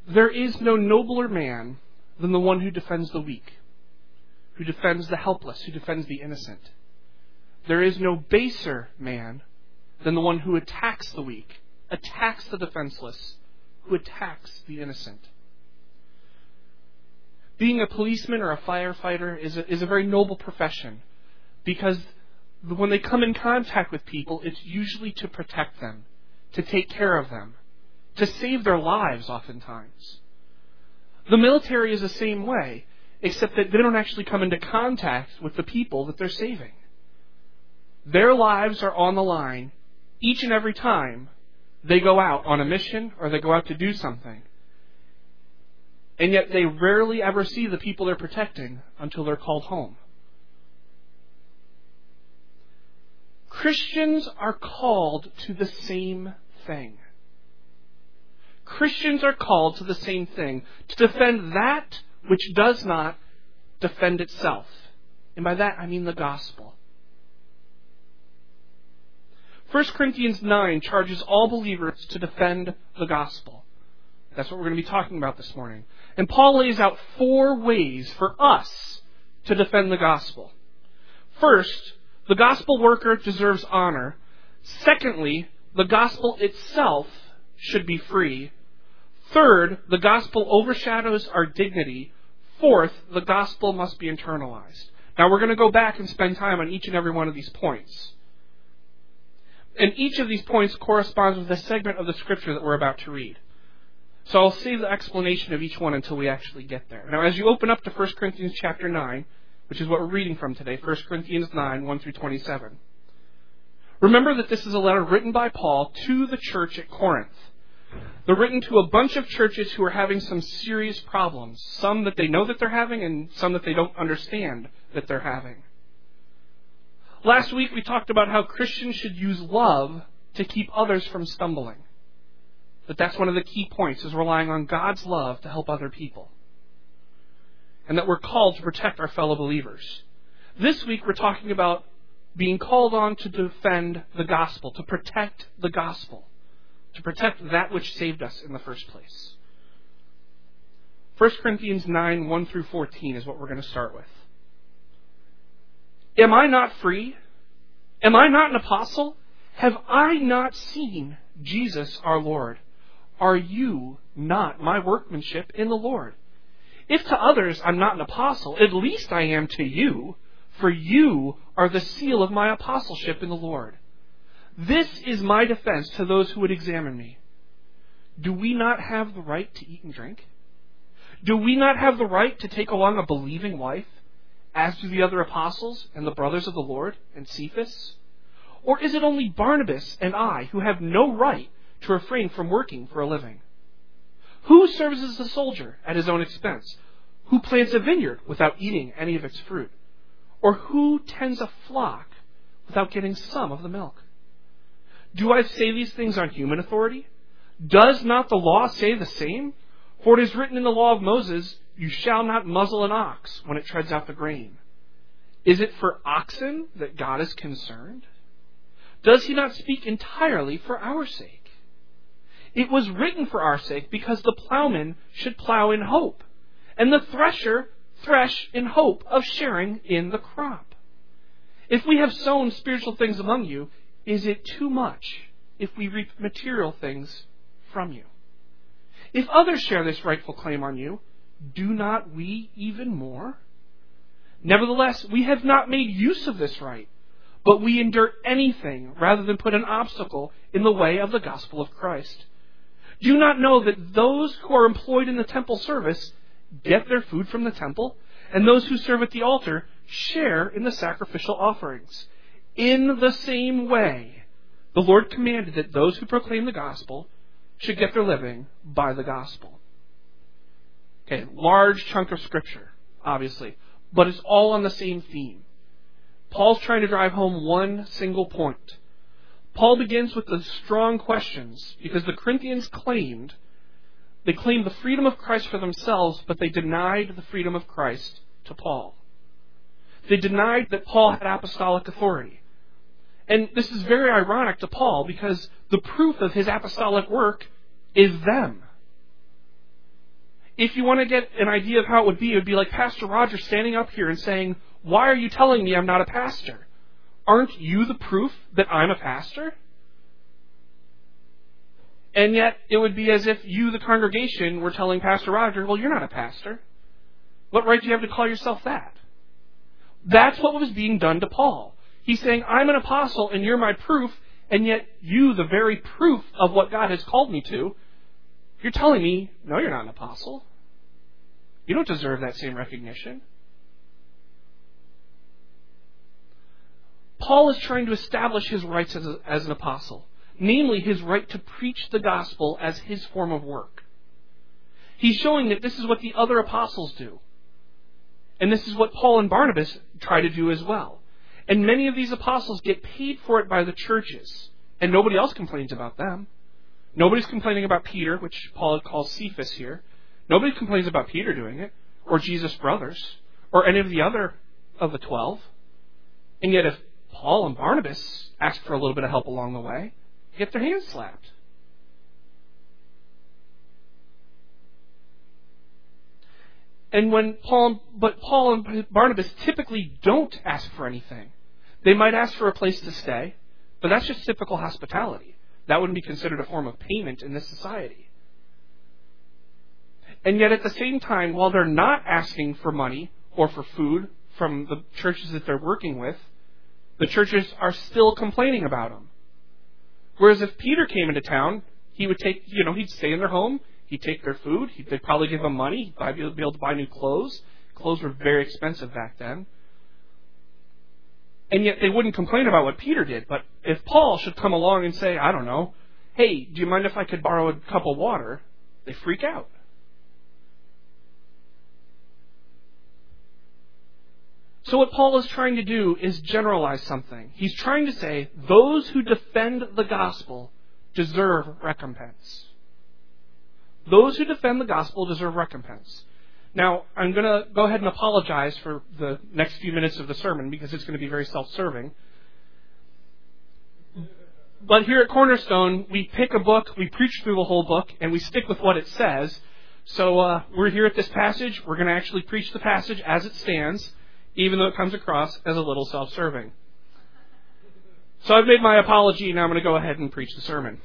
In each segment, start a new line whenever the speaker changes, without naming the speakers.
There is no nobler man than the one who defends the weak, who defends the helpless, who defends the innocent. There is no baser man than the one who attacks the weak, attacks the defenseless, who attacks the innocent. Being a policeman or a firefighter is a very noble profession, because when they come in contact with people, it's usually to protect them, to take care of them, to save their lives oftentimes. The military is the same way, except that they don't actually come into contact with the people that they're saving. Their lives are on the line each and every time they go out on a mission or they go out to do something. And yet they rarely ever see the people they're protecting until they're called home. Christians are called to the same thing. Christians are called to the same thing, to defend that which does not defend itself. And by that I mean the gospel. 1 Corinthians 9 charges all believers to defend the gospel. That's what we're going to be talking about this morning. And Paul lays out 4 ways for us to defend the gospel. First, the gospel worker deserves honor. Secondly, the gospel itself should be free. Third, the gospel overshadows our dignity. Fourth, the gospel must be internalized. Now we're going to go back and spend time on each and every one of these points. And each of these points corresponds with a segment of the scripture that we're about to read. So I'll save the explanation of each one until we actually get there. Now as you open up to 1 Corinthians chapter 9, which is what we're reading from today, 1 Corinthians 9, 1 through 27. Remember that this is a letter written by Paul to the church at Corinth. They're written to a bunch of churches who are having some serious problems. Some that they know that they're having and some that they don't understand that they're having. Last week we talked about how Christians should use love to keep others from stumbling. But that's one of the key points, is relying on God's love to help other people. And that we're called to protect our fellow believers. This week we're talking about being called on to defend the gospel, to protect the gospel, to protect that which saved us in the first place. 1 Corinthians 9, 1 through 14 is what we're going to start with. Am I not free? Am I not an apostle? Have I not seen Jesus our Lord? Are you not my workmanship in the Lord? If to others I'm not an apostle, at least I am to you, for you are the seal of my apostleship in the Lord. This is my defense to those who would examine me. Do we not have the right to eat and drink? Do we not have the right to take along a believing wife, as do the other apostles and the brothers of the Lord and Cephas? Or is it only Barnabas and I who have no right to refrain from working for a living? Who serves as a soldier at his own expense? Who plants a vineyard without eating any of its fruit? Or who tends a flock without getting some of the milk? Do I say these things on human authority? Does not the law say the same? For it is written in the law of Moses, you shall not muzzle an ox when it treads out the grain. Is it for oxen that God is concerned? Does he not speak entirely for our sake? It was written for our sake because the plowman should plow in hope, and the thresher thresh in hope of sharing in the crop. If we have sown spiritual things among you, is it too much if we reap material things from you? If others share this rightful claim on you, do not we even more? Nevertheless, we have not made use of this right, but we endure anything rather than put an obstacle in the way of the gospel of Christ. Do you not know that those who are employed in the temple service get their food from the temple, and those who serve at the altar share in the sacrificial offerings? In the same way, the Lord commanded that those who proclaim the gospel should get their living by the gospel. Okay, large chunk of scripture, obviously, but it's all on the same theme. Paul's trying to drive home one single point. Paul begins with the strong questions because the Corinthians claimed the freedom of Christ for themselves, but they denied the freedom of Christ to Paul. They denied that Paul had apostolic authority. And this is very ironic to Paul because the proof of his apostolic work is them. If you want to get an idea of how it would be like Pastor Roger standing up here and saying, "Why are you telling me I'm not a pastor? Aren't you the proof that I'm a pastor?" And yet, it would be as if you, the congregation, were telling Pastor Roger, "Well, you're not a pastor. What right do you have to call yourself that?" That's what was being done to Paul. He's saying, "I'm an apostle and you're my proof, and yet you, the very proof of what God has called me to, you're telling me, no, you're not an apostle. You don't deserve that same recognition." Paul is trying to establish his rights as an apostle, namely his right to preach the gospel as his form of work. He's showing that this is what the other apostles do. And this is what Paul and Barnabas try to do as well. And many of these apostles get paid for it by the churches, and nobody else complains about them. Nobody's complaining about Peter, which Paul calls Cephas here. Nobody complains about Peter doing it, or Jesus' brothers, or any of the other of the 12. And yet if Paul and Barnabas ask for a little bit of help along the way, get their hands slapped. And but Paul and Barnabas typically don't ask for anything. They might ask for a place to stay, but that's just typical hospitality. That wouldn't be considered a form of payment in this society. And yet at the same time, while they're not asking for money or for food from the churches that they're working with, the churches are still complaining about them. Whereas if Peter came into town, he would take, he'd stay in their home, he'd take their food, they'd probably give them money, he'd be able to buy new clothes. Clothes were very expensive back then. And yet they wouldn't complain about what Peter did. But if Paul should come along and say, I don't know, "Hey, do you mind if I could borrow a cup of water?" they freak out. So what Paul is trying to do is generalize something. He's trying to say those who defend the gospel deserve recompense. Those who defend the gospel deserve recompense. Now, I'm going to go ahead and apologize for the next few minutes of the sermon because it's going to be very self-serving. But here at Cornerstone, we pick a book, we preach through the whole book, and we stick with what it says. So we're here at this passage. We're going to actually preach the passage as it stands, even though it comes across as a little self-serving. So I've made my apology, and I'm going to go ahead and preach the sermon.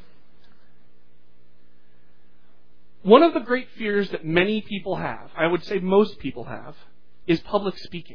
One of the great fears that many people have, I would say most people have, is public speaking.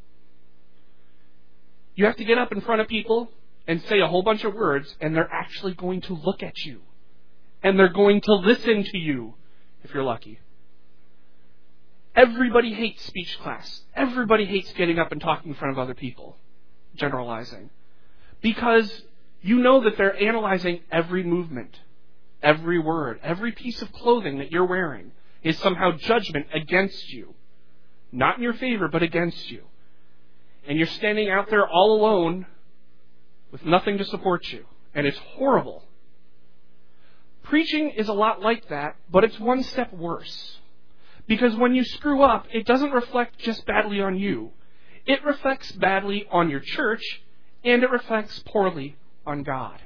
You have to get up in front of people and say a whole bunch of words, and they're actually going to look at you. And they're going to listen to you, if you're lucky. Everybody hates speech class. Everybody hates getting up and talking in front of other people, generalizing. Because you know that they're analyzing every movement, every word, every piece of clothing that you're wearing is somehow judgment against you. Not in your favor, but against you. And you're standing out there all alone with nothing to support you. And it's horrible. Preaching is a lot like that, but it's one step worse. Because when you screw up, it doesn't reflect just badly on you. It reflects badly on your church, and it reflects poorly on God.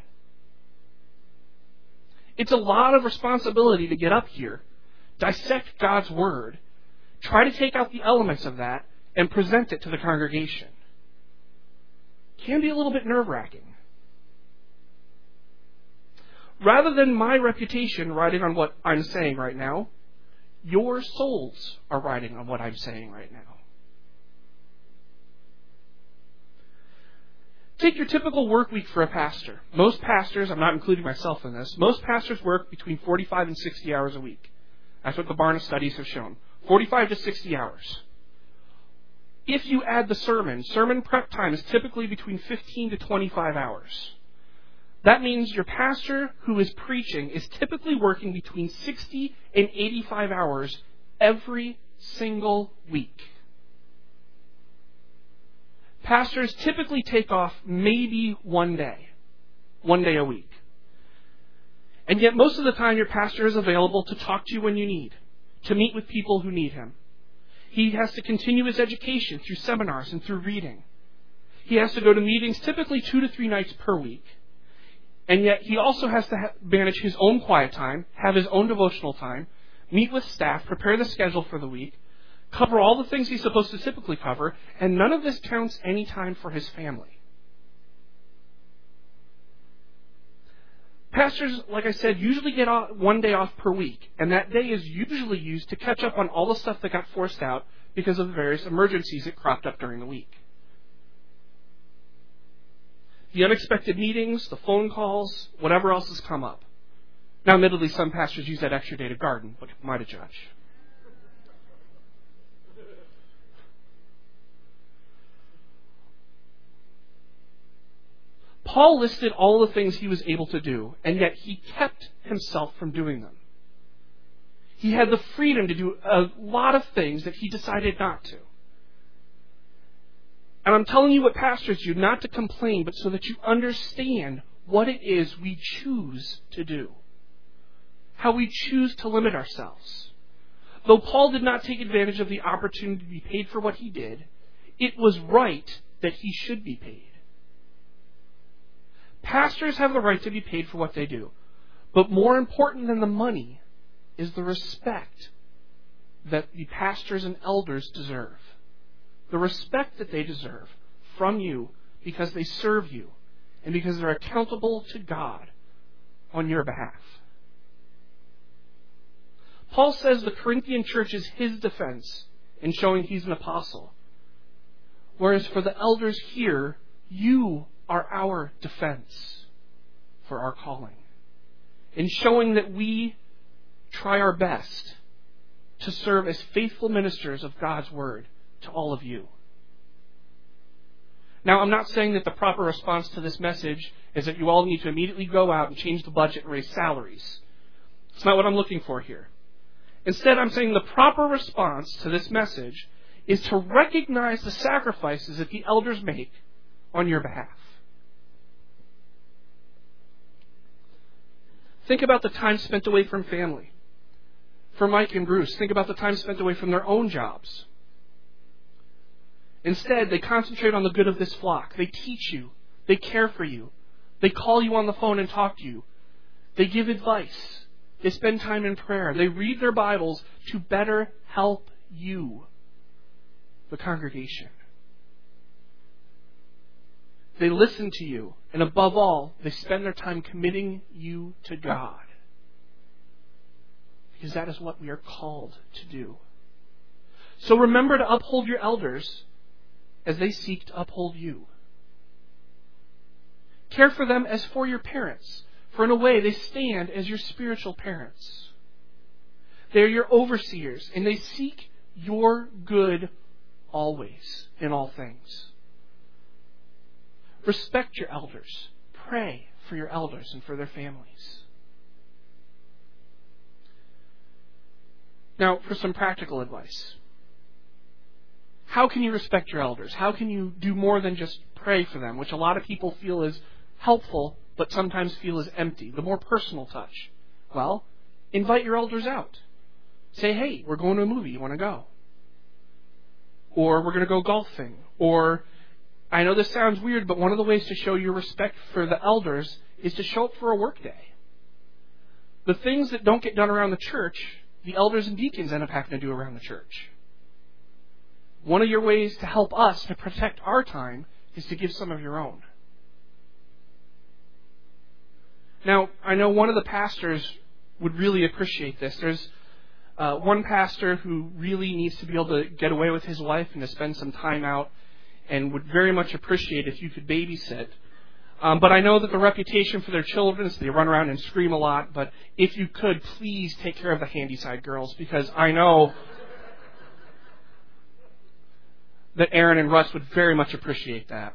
It's a lot of responsibility to get up here, dissect God's Word, try to take out the elements of that, and present it to the congregation. It can be a little bit nerve-wracking. Rather than my reputation riding on what I'm saying right now, your souls are riding on what I'm saying right now. Take your typical work week for a pastor. Most pastors, I'm not including myself in this, most pastors work between 45 and 60 hours a week. That's what the Barna studies have shown. 45 to 60 hours. If you add the sermon prep time is typically between 15 to 25 hours. That means your pastor who is preaching is typically working between 60 and 85 hours every single week. Pastors typically take off maybe one day a week. And yet most of the time your pastor is available to talk to you when you need, to meet with people who need him. He has to continue his education through seminars and through reading. He has to go to meetings typically 2 to 3 nights per week. And yet he also has to manage his own quiet time, have his own devotional time, meet with staff, prepare the schedule for the week, cover all the things he's supposed to typically cover, and none of this counts any time for his family. Pastors, like I said, usually get one day off per week, and that day is usually used to catch up on all the stuff that got forced out because of the various emergencies that cropped up during the week. The unexpected meetings, the phone calls, whatever else has come up. Now, admittedly, some pastors use that extra day to garden, but am I to judge? Paul listed all the things he was able to do, and yet he kept himself from doing them. He had the freedom to do a lot of things that he decided not to. And I'm telling you what pastors do, not to complain, but so that you understand what it is we choose to do. How we choose to limit ourselves. Though Paul did not take advantage of the opportunity to be paid for what he did, it was right that he should be paid. Pastors have the right to be paid for what they do. But more important than the money is the respect that the pastors and elders deserve. The respect that they deserve from you because they serve you and because they're accountable to God on your behalf. Paul says the Corinthian church is his defense in showing he's an apostle. Whereas for the elders here, you are our defense for our calling. In showing that we try our best to serve as faithful ministers of God's Word to all of you. Now, I'm not saying that the proper response to this message is that you all need to immediately go out and change the budget and raise salaries. It's not what I'm looking for here. Instead, I'm saying the proper response to this message is to recognize the sacrifices that the elders make on your behalf. Think about the time spent away from family. For Mike and Bruce, think about the time spent away from their own jobs. Instead, they concentrate on the good of this flock. They teach you. They care for you. They call you on the phone and talk to you. They give advice. They spend time in prayer. They read their Bibles to better help you, the congregation. They listen to you. And above all, they spend their time committing you to God. Because that is what we are called to do. So remember to uphold your elders as they seek to uphold you. Care for them as for your parents, for in a way they stand as your spiritual parents. They are your overseers, and they seek your good always in all things. Respect your elders. Pray for your elders and for their families. Now, for some practical advice. How can you respect your elders? How can you do more than just pray for them, which a lot of people feel is helpful, but sometimes feel is empty? The more personal touch. Well, invite your elders out. Say, hey, we're going to a movie. You want to go? Or we're going to go golfing. Or, I know this sounds weird, but one of the ways to show your respect for the elders is to show up for a work day. The things that don't get done around the church, the elders and deacons end up having to do around the church. One of your ways to help us to protect our time is to give some of your own. Now, I know one of the pastors would really appreciate this. There's one pastor who really needs to be able to get away with his wife and to spend some time out and would very much appreciate if you could babysit. But I know that the reputation for their children is they run around and scream a lot, but if you could, please take care of the Handyside girls, because I know that Aaron and Russ would very much appreciate that.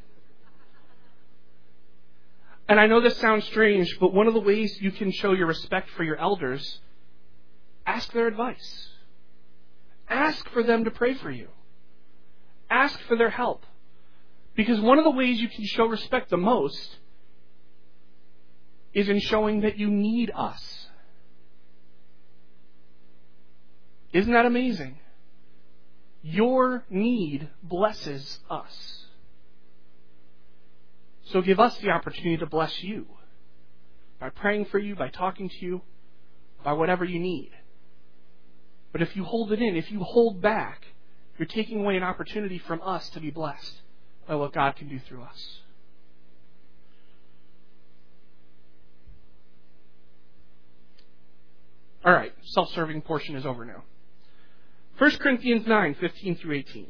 And I know this sounds strange, but one of the ways you can show your respect for your elders, ask their advice. Ask for them to pray for you. Ask for their help. Because one of the ways you can show respect the most is in showing that you need us. Isn't that amazing? Your need blesses us. So give us the opportunity to bless you by praying for you, by talking to you, by whatever you need. But if you hold it in, if you hold back, you're taking away an opportunity from us to be blessed by what God can do through us. All right, self-serving portion is over now. 1 Corinthians 9:15 through 18.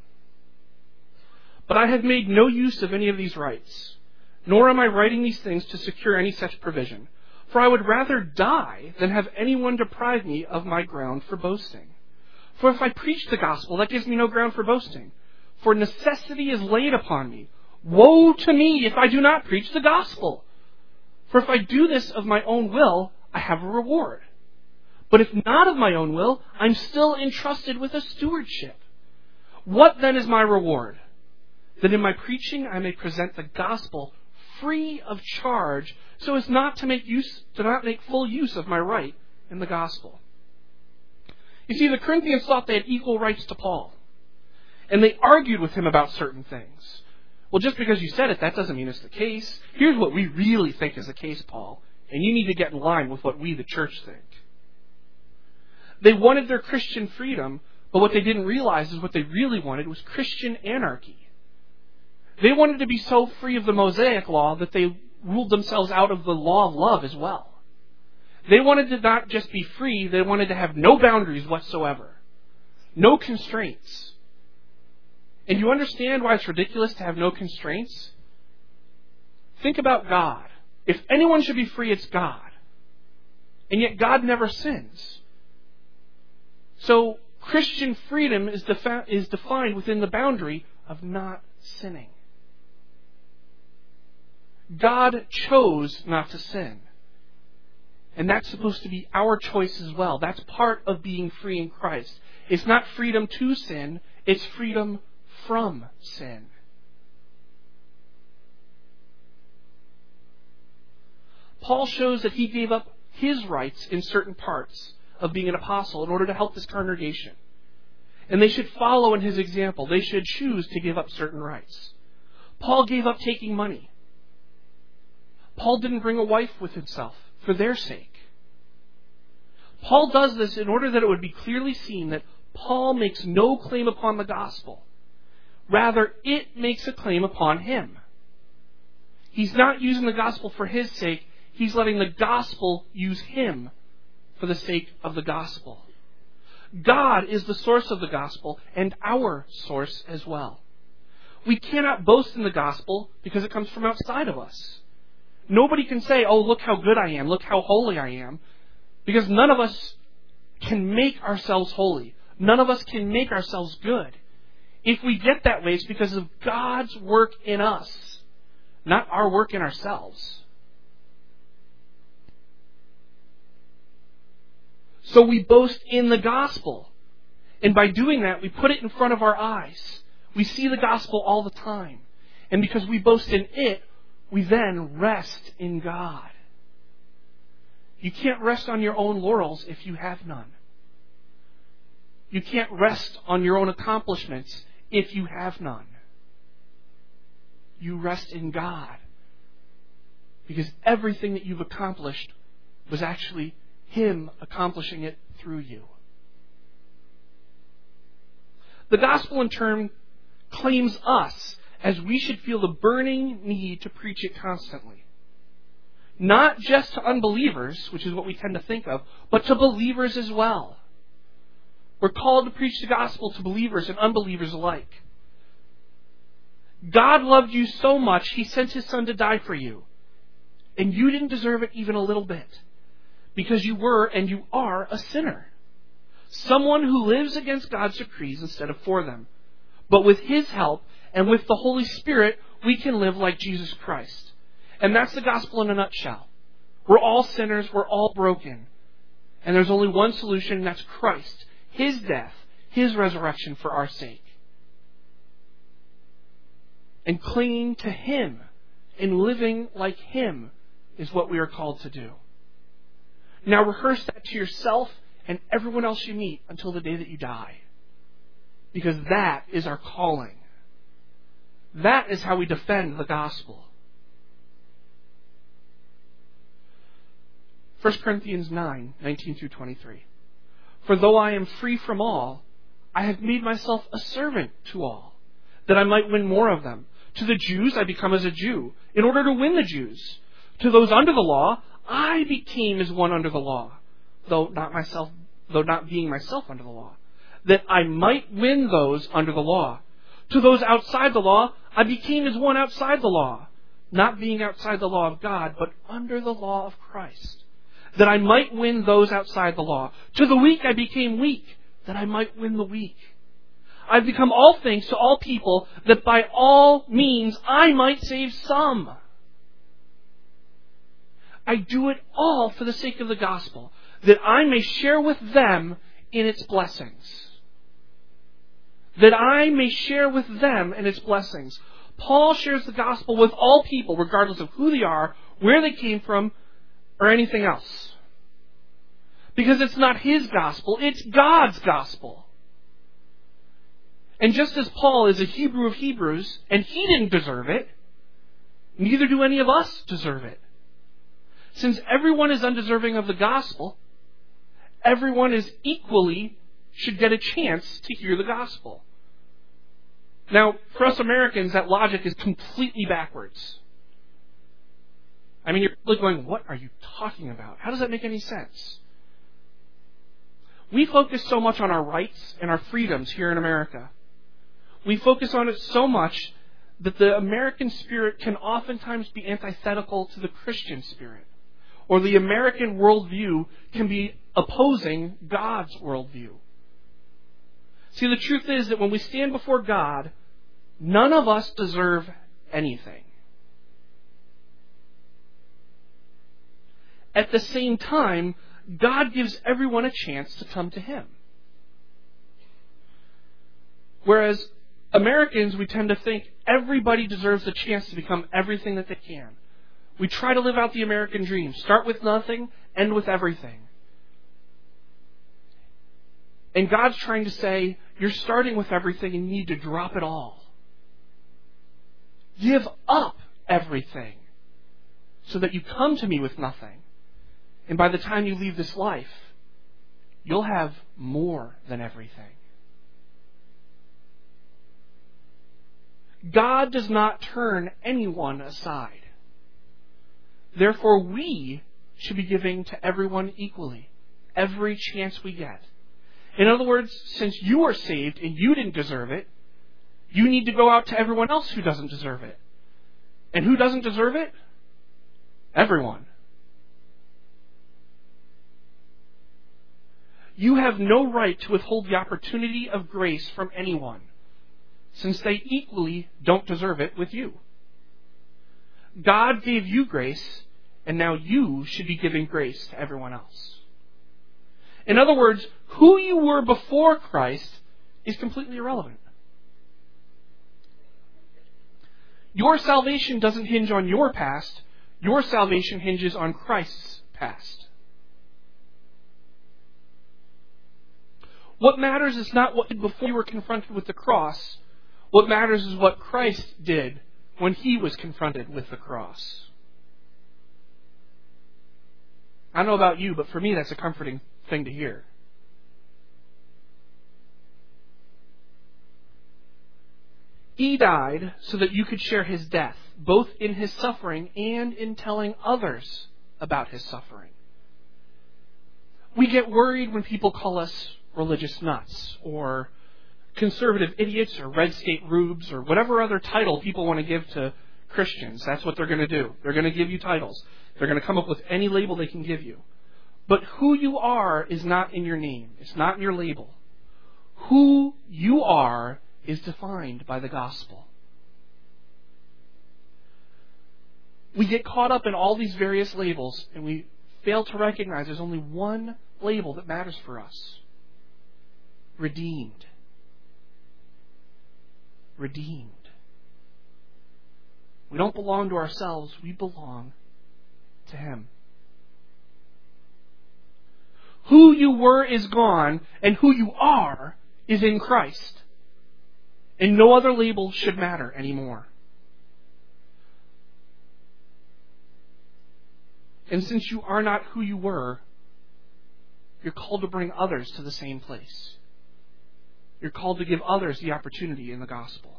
But I have made no use of any of these rights, nor am I writing these things to secure any such provision. For I would rather die than have anyone deprive me of my ground for boasting. For if I preach the gospel, that gives me no ground for boasting. For necessity is laid upon me. Woe to me if I do not preach the gospel! For if I do this of my own will, I have a reward. But if not of my own will, I'm still entrusted with a stewardship. What then is my reward? That in my preaching I may present the gospel free of charge, so as not to make full use of my right in the gospel. You see, the Corinthians thought they had equal rights to Paul, and they argued with him about certain things. Well, just because you said it, that doesn't mean it's the case. Here's what we really think is the case, Paul, and you need to get in line with what we, the church, think. They wanted their Christian freedom, but what they didn't realize is what they really wanted was Christian anarchy. They wanted to be so free of the Mosaic law that they ruled themselves out of the law of love as well. They wanted to not just be free, they wanted to have no boundaries whatsoever. No constraints. And you understand why it's ridiculous to have no constraints? Think about God. If anyone should be free, it's God. And yet God never sins. So Christian freedom is defined within the boundary of not sinning. God chose not to sin. And that's supposed to be our choice as well. That's part of being free in Christ. It's not freedom to sin, it's freedom from sin. Paul shows that he gave up his rights in certain parts of being an apostle in order to help this congregation. And they should follow in his example. They should choose to give up certain rights. Paul gave up taking money. Paul didn't bring a wife with himself for their sake. Paul does this in order that it would be clearly seen that Paul makes no claim upon the gospel. Rather, it makes a claim upon him. He's not using the gospel for his sake. He's letting the gospel use him for the sake of the gospel. God is the source of the gospel and our source as well. We cannot boast in the gospel because it comes from outside of us. Nobody can say, oh, look how good I am, look how holy I am, because none of us can make ourselves holy. None of us can make ourselves good. If we get that way, it's because of God's work in us, not our work in ourselves. So we boast in the gospel. And by doing that, we put it in front of our eyes. We see the gospel all the time. And because we boast in it, we then rest in God. You can't rest on your own laurels if you have none. You can't rest on your own accomplishments if you have none. You rest in God. Because everything that you've accomplished was actually Him accomplishing it through you. The gospel in turn claims us as we should feel the burning need to preach it constantly. Not just to unbelievers, which is what we tend to think of, but to believers as well. We're called to preach the gospel to believers and unbelievers alike. God loved you so much, He sent His Son to die for you. And you didn't deserve it even a little bit. Because you were and you are a sinner. Someone who lives against God's decrees instead of for them. But with His help and with the Holy Spirit, we can live like Jesus Christ. And that's the gospel in a nutshell. We're all sinners, we're all broken. And there's only one solution, and that's Christ. His death, His resurrection for our sake. And clinging to Him and living like Him is what we are called to do. Now rehearse that to yourself and everyone else you meet until the day that you die. Because that is our calling. That is how we defend the gospel. 1 Corinthians 9:19 through 23. For though I am free from all, I have made myself a servant to all, that I might win more of them. To the Jews I become as a Jew, in order to win the Jews. To those under the law, I became as one under the law, though not being myself under the law, that I might win those under the law. To those outside the law, I became as one outside the law, not being outside the law of God, but under the law of Christ, that I might win those outside the law. To the weak I became weak, that I might win the weak. I've become all things to all people, that by all means I might save some. I do it all for the sake of the gospel, that I may share with them in its blessings. That I may share with them in its blessings. Paul shares the gospel with all people, regardless of who they are, where they came from, or anything else. Because it's not his gospel, it's God's gospel. And just as Paul is a Hebrew of Hebrews, and he didn't deserve it, neither do any of us deserve it. Since everyone is undeserving of the gospel, everyone is equally should get a chance to hear the gospel. Now, for us Americans, that logic is completely backwards. I mean, you're really going, what are you talking about? How does that make any sense? We focus so much on our rights and our freedoms here in America. We focus on it so much that the American spirit can oftentimes be antithetical to the Christian spirit. Or the American worldview can be opposing God's worldview. See, the truth is that when we stand before God, none of us deserve anything. At the same time, God gives everyone a chance to come to Him. Whereas Americans, we tend to think everybody deserves a chance to become everything that they can. We try to live out the American dream. Start with nothing, end with everything. And God's trying to say, you're starting with everything and you need to drop it all. Give up everything so that you come to me with nothing. And by the time you leave this life, you'll have more than everything. God does not turn anyone aside. Therefore, we should be giving to everyone equally, every chance we get. In other words, since you are saved and you didn't deserve it, you need to go out to everyone else who doesn't deserve it. And who doesn't deserve it? Everyone. You have no right to withhold the opportunity of grace from anyone, since they equally don't deserve it with you. God gave you grace, and now you should be giving grace to everyone else. In other words, who you were before Christ is completely irrelevant. Your salvation doesn't hinge on your past. Your salvation hinges on Christ's past. What matters is not what you did before you were confronted with the cross. What matters is what Christ did when He was confronted with the cross. I don't know about you, but for me that's a comforting thing to hear. He died so that you could share His death, both in His suffering and in telling others about His suffering. We get worried when people call us religious nuts, or conservative idiots, or red state rubes, or whatever other title people want to give to Christians. That's what they're going to do. They're going to give you titles. They're going to come up with any label they can give you. But who you are is not in your name. It's not in your label. Who you are is defined by the gospel. We get caught up in all these various labels, and we fail to recognize there's only one label that matters for us. Redeemed. Redeemed. We don't belong to ourselves. We belong to Him. Who you were is gone, and who you are is in Christ. And no other label should matter anymore. And since you are not who you were, you're called to bring others to the same place. You're called to give others the opportunity in the gospel.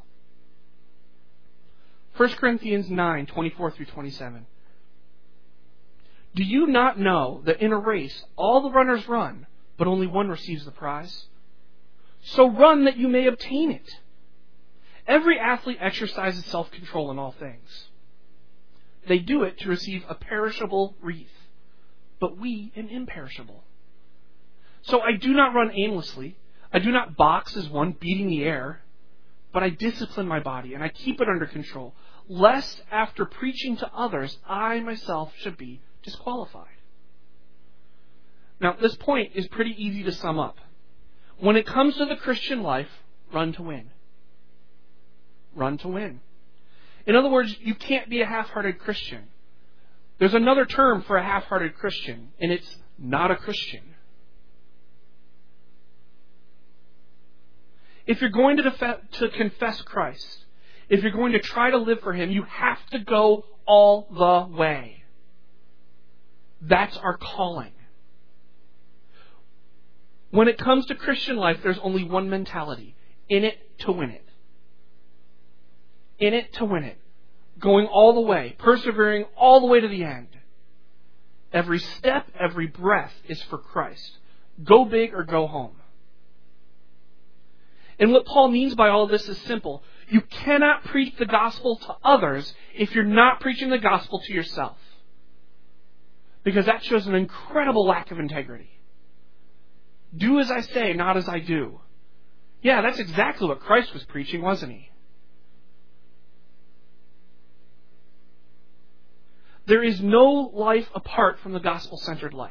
1 Corinthians 9:24 through 27. Do you not know that in a race all the runners run, but only one receives the prize? So run that you may obtain it. Every athlete exercises self-control in all things. They do it to receive a perishable wreath, but we an imperishable. So I do not run aimlessly. I do not box as one beating the air, but I discipline my body and I keep it under control, lest after preaching to others, I myself should be disqualified. Now, this point is pretty easy to sum up. When it comes to the Christian life, run to win. Run to win. In other words, you can't be a half-hearted Christian. There's another term for a half-hearted Christian, and it's not a Christian. If you're going to confess Christ, if you're going to try to live for Him, you have to go all the way. That's our calling. When it comes to Christian life, there's only one mentality. In it to win it. In it to win it. Going all the way. Persevering all the way to the end. Every step, every breath is for Christ. Go big or go home. And what Paul means by all of this is simple. You cannot preach the gospel to others if you're not preaching the gospel to yourself. Because that shows an incredible lack of integrity. Do as I say, not as I do. Yeah, that's exactly what Christ was preaching, wasn't He? There is no life apart from the gospel-centered life.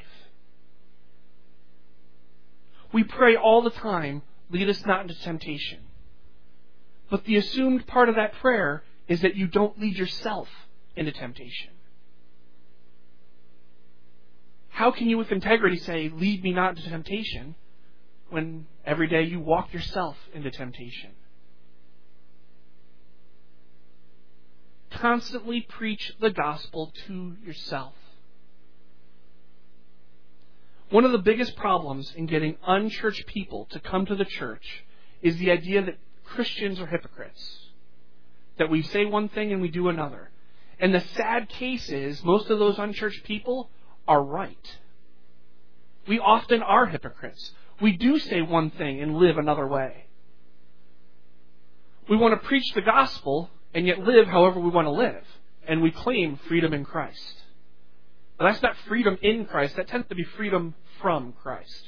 We pray all the time, lead us not into temptation. But the assumed part of that prayer is that you don't lead yourself into temptation. How can you with integrity say, lead me not into temptation, when every day you walk yourself into temptation? Constantly preach the gospel to yourself. One of the biggest problems in getting unchurched people to come to the church is the idea that Christians are hypocrites. That we say one thing and we do another. And the sad case is, most of those unchurched people are right. We often are hypocrites. We do say one thing and live another way. We want to preach the gospel and yet live however we want to live. And we claim freedom in Christ. But that's not freedom in Christ. That tends to be freedom from Christ.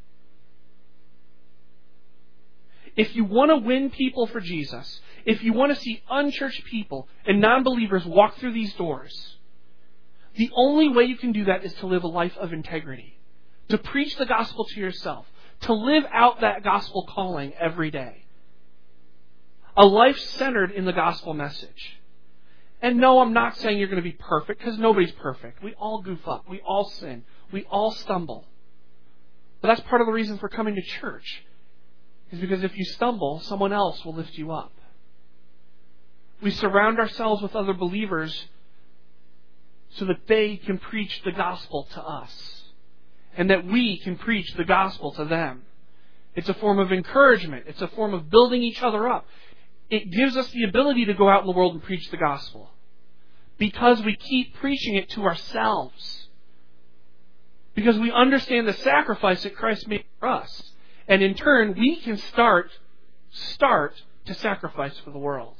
If you want to win people for Jesus, if you want to see unchurched people and non-believers walk through these doors, the only way you can do that is to live a life of integrity. To preach the gospel to yourself. To live out that gospel calling every day. A life centered in the gospel message. And no, I'm not saying you're going to be perfect, because nobody's perfect. We all goof up. We all sin. We all stumble. But that's part of the reason for coming to church. Is because if you stumble, someone else will lift you up. We surround ourselves with other believers so that they can preach the gospel to us. And that we can preach the gospel to them. It's a form of encouragement. It's a form of building each other up. It gives us the ability to go out in the world and preach the gospel. Because we keep preaching it to ourselves. Because we understand the sacrifice that Christ made for us. And in turn, we can start to sacrifice for the world.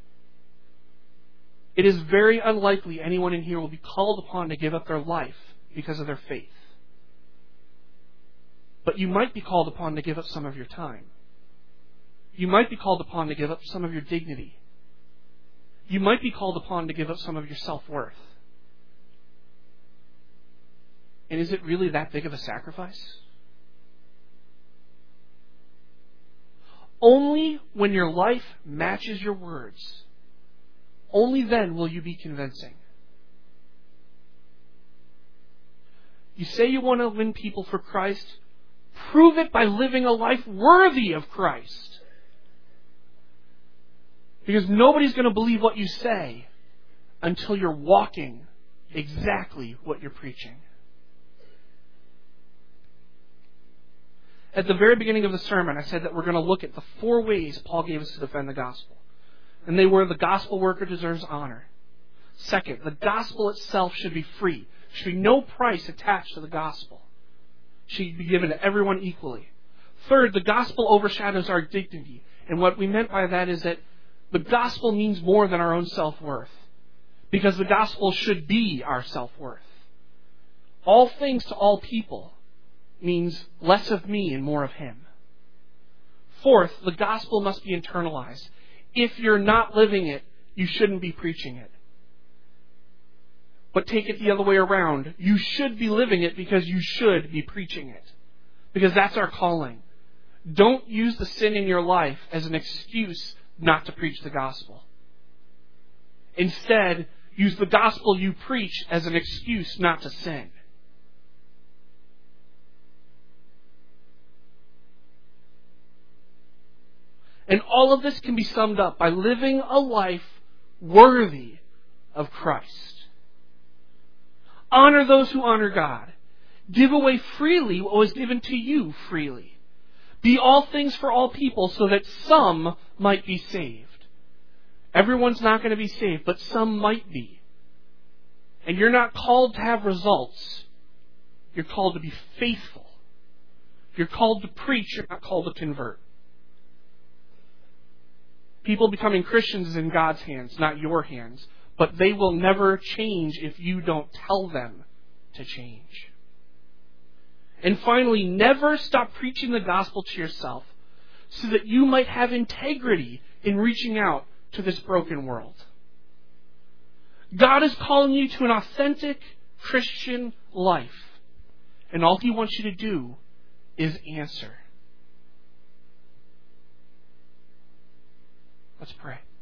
It is very unlikely anyone in here will be called upon to give up their life because of their faith. But you might be called upon to give up some of your time. You might be called upon to give up some of your dignity. You might be called upon to give up some of your self-worth. And is it really that big of a sacrifice? Only when your life matches your words, only then will you be convincing. You say you want to win people for Christ, prove it by living a life worthy of Christ. Because nobody's going to believe what you say until you're walking exactly what you're preaching. At the very beginning of the sermon, I said that we're going to look at the 4 ways Paul gave us to defend the gospel. And they were: the gospel worker deserves honor. Second, the gospel itself should be free. There should be no price attached to the gospel. It should be given to everyone equally. Third, the gospel overshadows our dignity. And what we meant by that is that the gospel means more than our own self-worth, because the gospel should be our self-worth. All things to all people means less of me and more of Him. Fourth, the gospel must be internalized. If you're not living it, you shouldn't be preaching it. But take it the other way around. You should be living it because you should be preaching it. Because that's our calling. Don't use the sin in your life as an excuse not to preach the gospel. Instead, use the gospel you preach as an excuse not to sin. And all of this can be summed up by living a life worthy of Christ. Honor those who honor God. Give away freely what was given to you freely. Be all things for all people so that some might be saved. Everyone's not going to be saved, but some might be. And you're not called to have results. You're called to be faithful. You're called to preach. You're not called to convert. People becoming Christians is in God's hands, not your hands. But they will never change if you don't tell them to change. And finally, never stop preaching the gospel to yourself so that you might have integrity in reaching out to this broken world. God is calling you to an authentic Christian life. And all He wants you to do is answer. Let's pray.